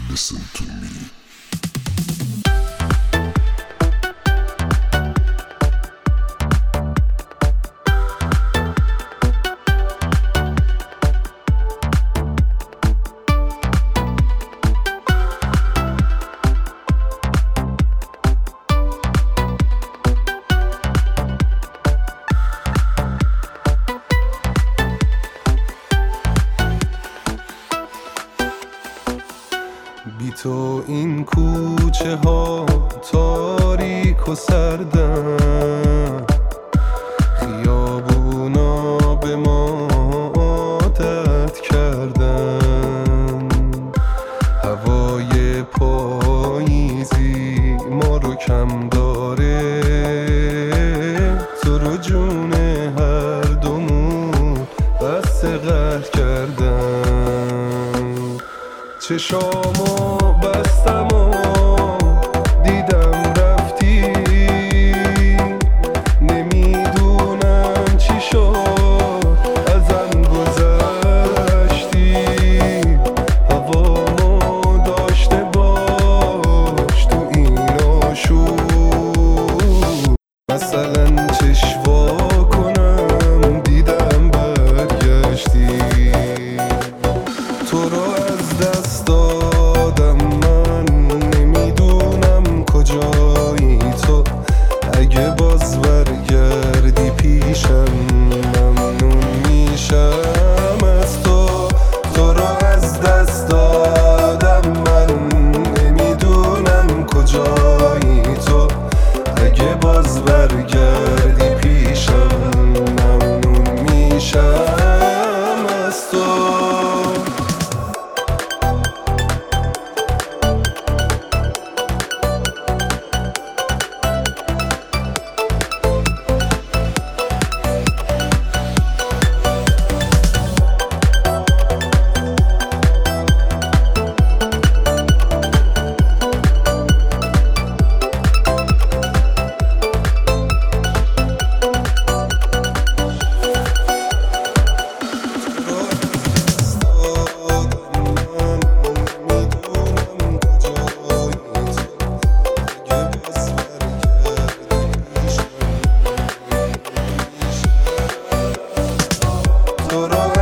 Listen to me. بی تو این کوچه ها تاریک و سردن، خیابونا به ما عادت کردن، هوای پاییزی ما رو کم داره، تو رو جون هر دومون بسته قهر کردن. چشامو بستم و دیدم رفتی، نمیدونم چی شد ازم گذشتی، هوامو داشته باش تو این آشوب، مثلا چشوا کنم دیدم برگشتی، تو رو از دست دادم من نمیدونم کجایی تو، اگه باز برگردی پیشم ممنون میشم از تو، تو رو از دست دادم من نمیدونم کجایی تو، اگه باز برگردی پیشم ممنون میشم از تو. تو رو